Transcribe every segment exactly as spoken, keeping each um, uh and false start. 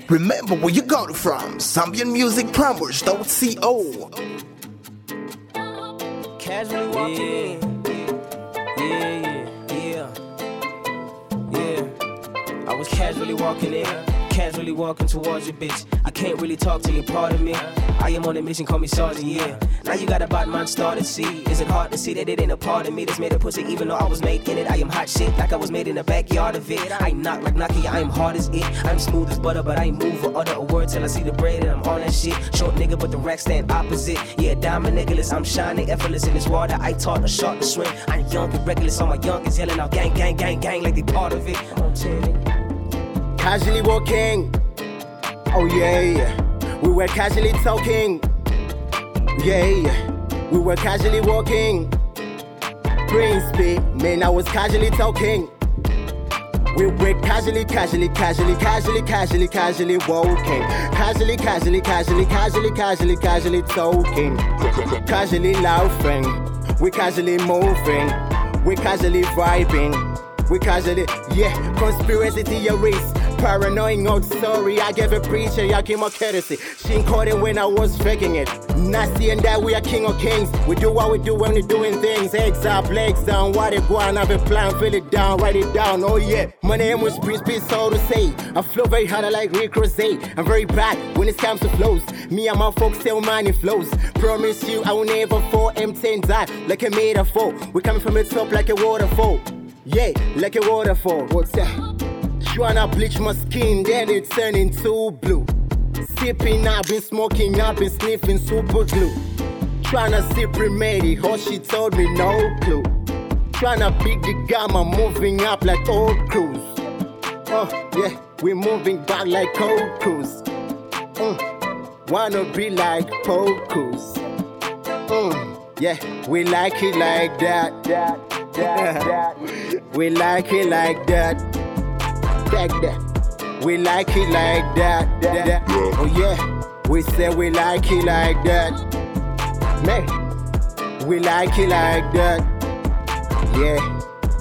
Remember where you got it from. Zambian Music Promos dot co. Casually walking in. Yeah, yeah, yeah, yeah. I was casually walking in, casually walking towards your bitch. I can't really talk to you, part of me. I am on a mission, call me Sergeant, yeah. Now you got a bad man started, see. Is it hard to see that it ain't a part of me that's made a pussy even though I was made in it? I am hot shit, like I was made in the backyard of it. I knock like Nokia, I am hard as it. I'm smooth as butter, but I ain't move or utter a word till I see the bread and I'm on that shit. Short nigga, but the rack stand opposite. Yeah, diamond Nicholas, I'm shining effortless in this water. I taught a shark to swim. I'm young and reckless, all my youngins yelling out gang, gang, gang, gang like they part of it. Casually walking, oh yeah, we were casually talking, yeah, we were casually walking, Príncipe, man, I was casually talking, we were casually, casually, casually, casually, casually, casually walking, casually, casually, casually, casually, casually, casually talking, casually laughing, we casually moving, we casually vibing. We casually, yeah, conspiracy theories, paranoid old story. I gave a preacher, I came of courtesy. She ain't caught it when I was faking it. Not seeing that we are king of kings. We do what we do when we're doing things. Eggs up, legs down, what it go on, have a plan, fill it down, write it down. Oh yeah, my name was Príncipe, so to say. I flow very hard, I like Rick Rose. I'm very bad when it comes to flows. Me and my folks tell money flows. Promise you, I will never fall. M ten die like a metaphor. We coming from the top like a waterfall. Yeah, like a waterfall. What's that? Tryna bleach my skin, then it turn into blue. Sipping, I've been smoking, I've been sniffing super glue. Tryna sip remedy, all she told me no clue. Tryna beat the gamma, moving up like old crews. Oh, yeah, we moving back like old crews. Mm, wanna be like Pocus. Mm, yeah, we like it like that. that. Yeah. We like it like that. Like that. We like it like that. that, that. Oh yeah, we say we like it like that. Man, we like it like that. Yeah.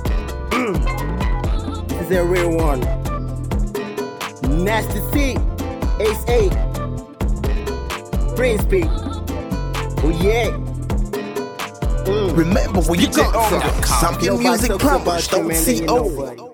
This is a real one. Nasty C, Ace eight, Príncipe. Oh yeah. Mm. Remember where you got it from. Zambian Music Promos dot co.